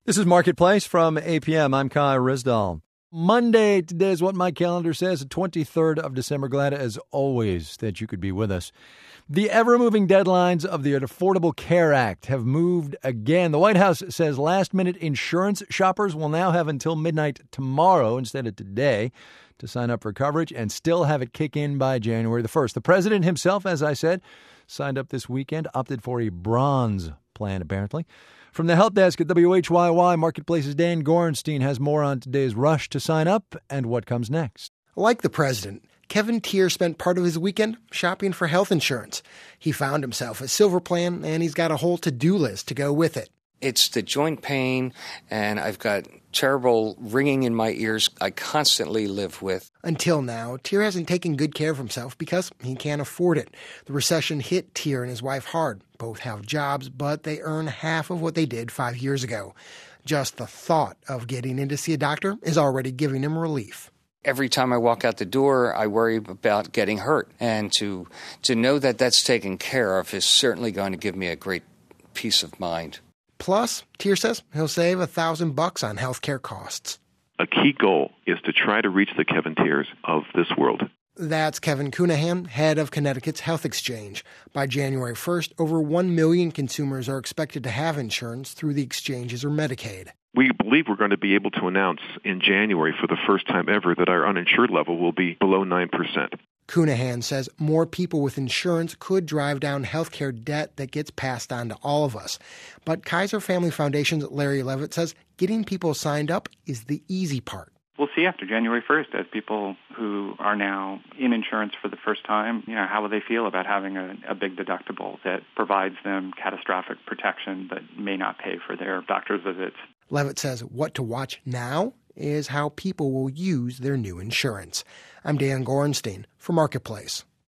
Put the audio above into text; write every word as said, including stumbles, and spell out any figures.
This is Marketplace from A P M. I'm Kai Risdall. Monday, today is what my calendar says, the twenty-third of December. Glad as always that you could be with us. The ever-moving deadlines of the Affordable Care Act have moved again. The White House says last-minute insurance shoppers will now have until midnight tomorrow instead of today to sign up for coverage and still have it kick in by January the first. The president himself, as I said, signed up this weekend, opted for a bronze plan, apparently. From the help desk at W H Y Y, Marketplace's Dan Gorenstein has more on today's rush to sign up and what comes next. Like the president, Kevin Tier spent part of his weekend shopping for health insurance. He found himself a silver plan, and he's got a whole to-do list to go with it. It's the joint pain, and I've got terrible ringing in my ears I constantly live with. Until now, Tier hasn't taken good care of himself because he can't afford it. The recession hit Tier and his wife hard. Both have jobs, but they earn half of what they did five years ago. Just the thought of getting in to see a doctor is already giving him relief. Every time I walk out the door, I worry about getting hurt. And to to know that that's taken care of is certainly going to give me a great peace of mind. Plus, Tier says he'll save a thousand bucks on health care costs. A key goal is to try to reach the Kevin Tiers of this world. That's Kevin Cunahan, head of Connecticut's Health Exchange. By January first, over one million consumers are expected to have insurance through the exchanges or Medicaid. We believe we're going to be able to announce in January for the first time ever that our uninsured level will be below nine percent. Cunahan says more people with insurance could drive down healthcare debt that gets passed on to all of us. But Kaiser Family Foundation's Larry Levitt says getting people signed up is the easy part. We'll see after January first as people who are now in insurance for the first time, you know, how will they feel about having a, a big deductible that provides them catastrophic protection but may not pay for their doctor's visits. Levitt says what to watch now is how people will use their new insurance. I'm Dan Gorenstein for Marketplace.